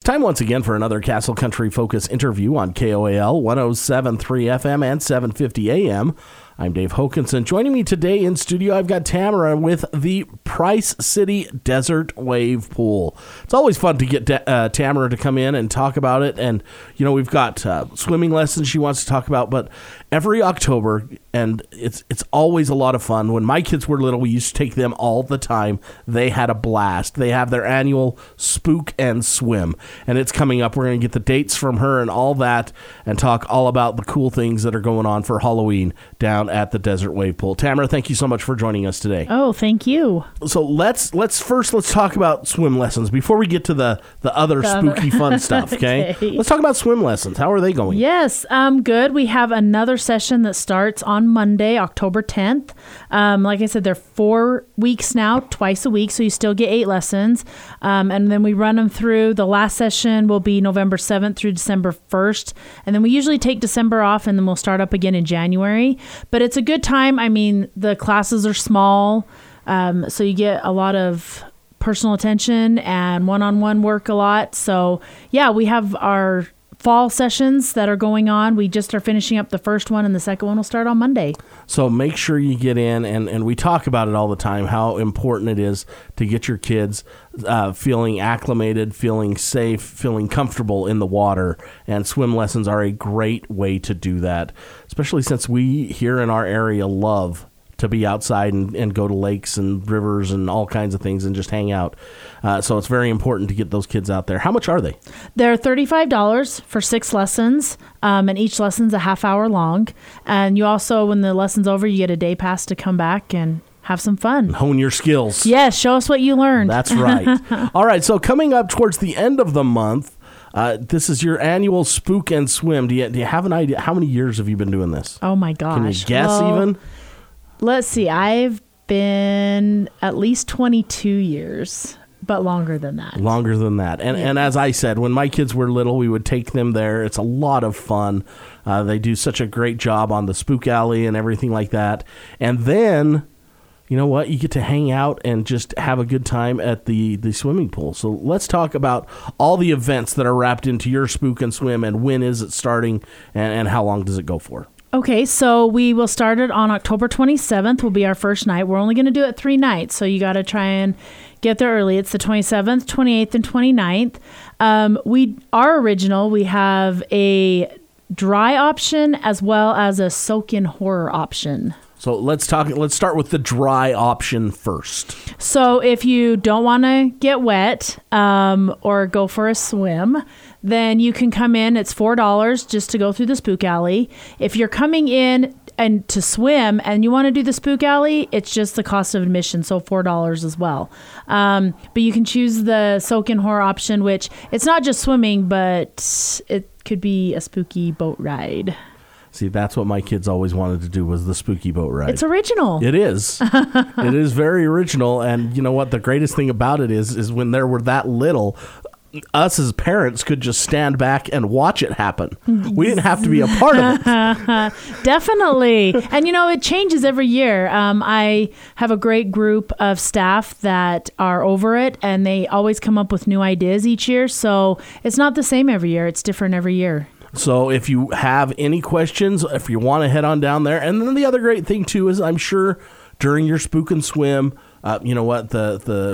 Time once again for another Castle Country Focus interview on KOAL 107.3 FM and 750 AM. I'm Dave Hokanson. Joining me today in studio, I've got Tamara with the Price City Desert Wave Pool. It's always fun to get Tamara to come in and talk about it. And, you know, we've got swimming lessons she wants to talk about, but every October, and it's always a lot of fun. When my kids were little, we used to take them all the time. They had a blast. They have their annual Spook and Swim, and it's coming up. We're going to get the dates from her and all that and talk all about the cool things that are going on for Halloween down at the Desert Wave Pool. Tamara, thank you so much for joining us today. Oh, thank you. So let's talk about swim lessons before we get to the other spooky fun stuff, okay? Let's talk about swim lessons. How are they going? Yes, good. We have another session that starts on Monday, October 10th. Like I said, they're 4 weeks now, twice a week, so you still get 8 lessons. And then we run them through. The last session will be November 7th through December 1st. And then we usually take December off, and then we'll start up again in January. But it's a good time. I mean, the classes are small, so you get a lot of personal attention and one-on-one work a lot. So, yeah, we have our fall sessions that are going on. We just are finishing up the first one, and the second one will start on Monday. So make sure you get in, and we talk about it all the time, how important it is to get your kids feeling acclimated, feeling safe, feeling comfortable in the water, and swim lessons are a great way to do that, especially since we here in our area love to be outside and go to lakes and rivers and all kinds of things and just hang out. So it's very important to get those kids out there. How much are they? They're $35 for 6 lessons, and each lesson's a half hour long. And you also, when the lesson's over, you get a day pass to come back and have some fun. Hone your skills. Yes, show us what you learned. That's right. All right, so coming up towards the end of the month, this is your annual Spook and Swim. Do you have an idea? How many years have you been doing this? Oh, my gosh. Can you guess even? Let's see. I've been at least 22 years, but longer than that. Longer than that. And as I said, when my kids were little, we would take them there. It's a lot of fun. They do such a great job on the Spook Alley and everything like that. And then, you know what? You get to hang out and just have a good time at the swimming pool. So let's talk about all the events that are wrapped into your Spook and Swim, and when is it starting, and how long does it go for? Okay, so we will start it on October 27th will be our first night. We're only going to do it 3 nights, so you got to try and get there early. It's the 27th, 28th, and 29th. We have a dry option as well as a soak-in horror option. So let's start with the dry option first. So if you don't want to get wet or go for a swim, then you can come in. It's $4 just to go through the Spook Alley. If you're coming in and to swim and you want to do the Spook Alley, it's just the cost of admission, so $4 as well. But you can choose the soak-in horror option, which it's not just swimming, but it could be a spooky boat ride. See, that's what my kids always wanted to do, was the spooky boat ride. It's original. It is. It is very original. And you know what? The greatest thing about it is when they were that little, us as parents could just stand back and watch it happen. We didn't have to be a part of it. Definitely. And, you know, it changes every year. I have a great group of staff that are over it, and they always come up with new ideas each year. So it's not the same every year. It's different every year. So if you have any questions, if you want to head on down there. And then the other great thing, too, is I'm sure during your Spook and Swim, you know what, the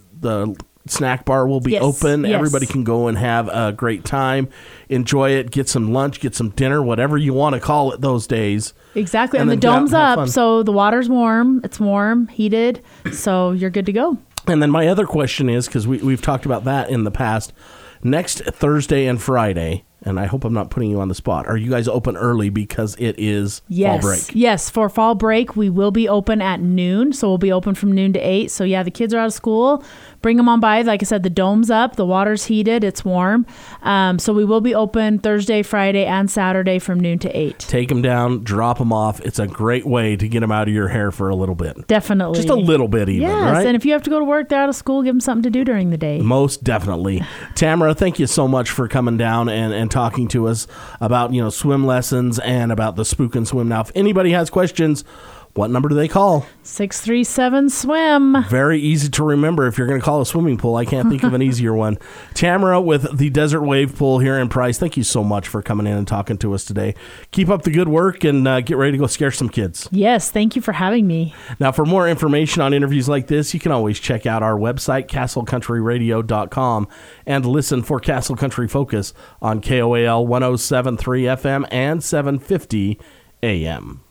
snack bar will be open. Yes. Everybody can go and have a great time, enjoy it, get some lunch, get some dinner, whatever you want to call it those days. Exactly. And the dome's up, so the water's warm. It's warm, heated, so you're good to go. And then my other question is, because we've talked about that in the past, next Thursday and Friday, and I hope I'm not putting you on the spot, are you guys open early because it is fall break? Yes, for fall break, we will be open at noon, so we'll be open from noon to 8. So yeah, the kids are out of school. Bring them on by. Like I said, the dome's up, the water's heated, it's warm. So we will be open Thursday, Friday, and Saturday from noon to 8. Take them down, drop them off. It's a great way to get them out of your hair for a little bit. Definitely. Just a little bit even, yes, right? And if you have to go to work, they're out of school, give them something to do during the day. Most definitely. Tamara, thank you so much for coming down and talking to us about, swim lessons and about the Spook and Swim. Now, if anybody has questions, What number do they call? 637-SWIM. Very easy to remember if you're going to call a swimming pool. I can't think of an easier one. Tamara with the Desert Wave Pool here in Price, thank you so much for coming in and talking to us today. Keep up the good work and get ready to go scare some kids. Yes, thank you for having me. Now, for more information on interviews like this, you can always check out our website, castlecountryradio.com, and listen for Castle Country Focus on KOAL 107.3 FM and 750 AM.